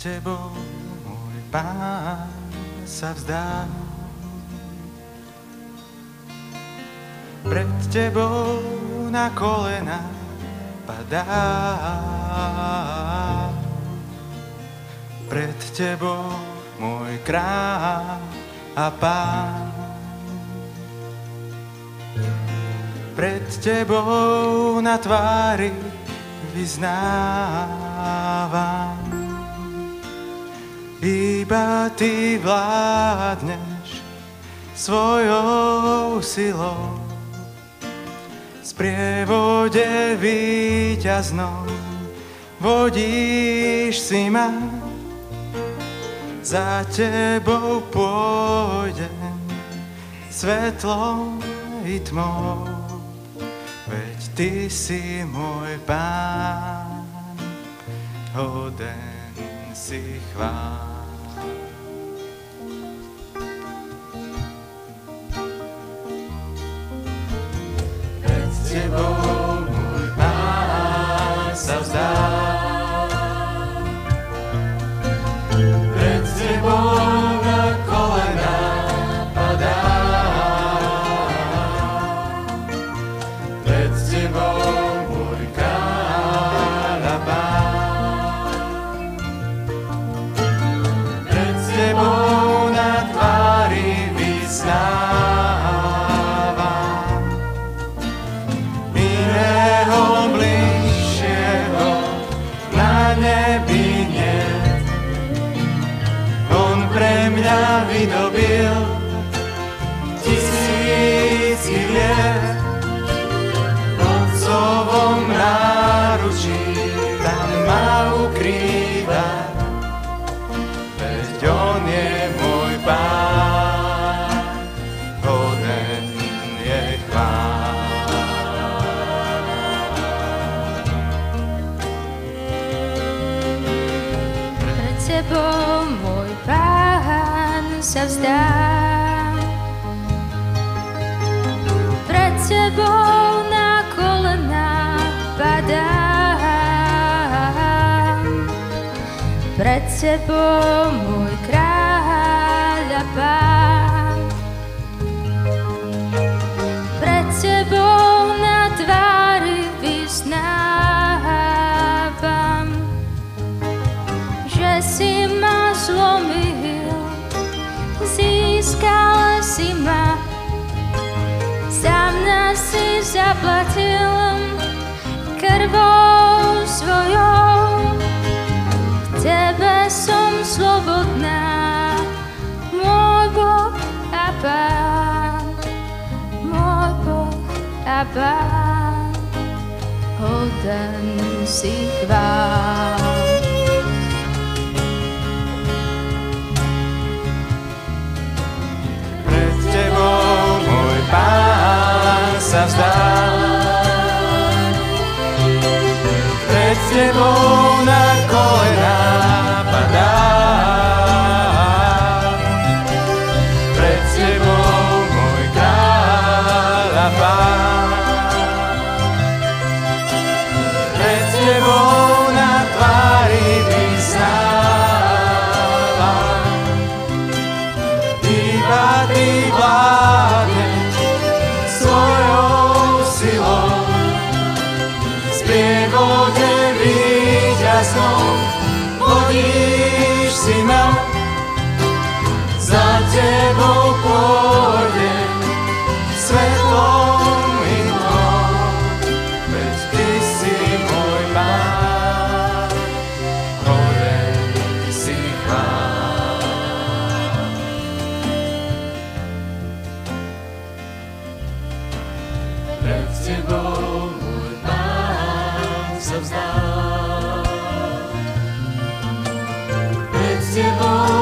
tebou, môj Pán, sa vzdám. Pred tebou na kolena padám. Pred tebou, môj kráľ a Pán. Pred tebou na tvári vyznávam. Iba ty vládneš svojou silou, v sprievode víťaznom vodíš si ma. Za tebou pôjdem svetlom i tmou, veď ty si môj Pán, hoden si chvál. Pred tebou, môj Pán, sa vzdám. Pred tebou na kolena padám. Pred tebou, môj kráľ a Pán. Pred tebou na tvári vyznávam. Iného bližšieho na nebi niet. On pre mňa vydobil tisícky liet. V otcovom náručí tam ma ukrýva, veď on je môj Pán, hoden je chvál. Pred tebou, môj Pán, sa vzdám. Pred tebou na kolená padám. Pred tebou, môj kráľ a Pán. Pred tebou na tvári vyznávam, že si ma zlomil, získal si ma, za mňa si zaplatil krvou svojou. V tebe som slobodná, môj Boh a Pán, môj Boh a Pán, hoden si chvál. Pred tebou, môj Pán, sa vzdám. Pred tebou na kolená padám. Pred tebou, môj kráľ a Pán. Pred tebou na tvári vyznávam. Iba ty vládneš svojou silou, v sprievode víťaznom vodíš si ma. Za tebou pôjdem svetlom i tmou, veď ty si môj Pán, hoden si chvál. Pred tebou, môj Pán, sa vzdám. Pred tebou